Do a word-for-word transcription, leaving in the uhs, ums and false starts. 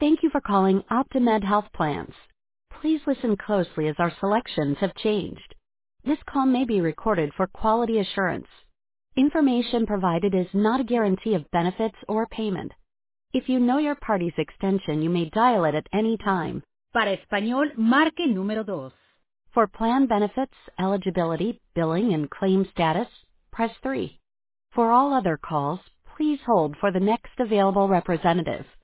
Thank you for calling OptiMed Health Plans. Please listen closely as our selections have changed. This call may be recorded for quality assurance. Information provided is not a guarantee of benefits or payment. If you know your party's extension, you may dial it at any time. Para español, marque número dos. For plan benefits, eligibility, billing, and claim status, press three. For all other calls, please hold for the next available representative.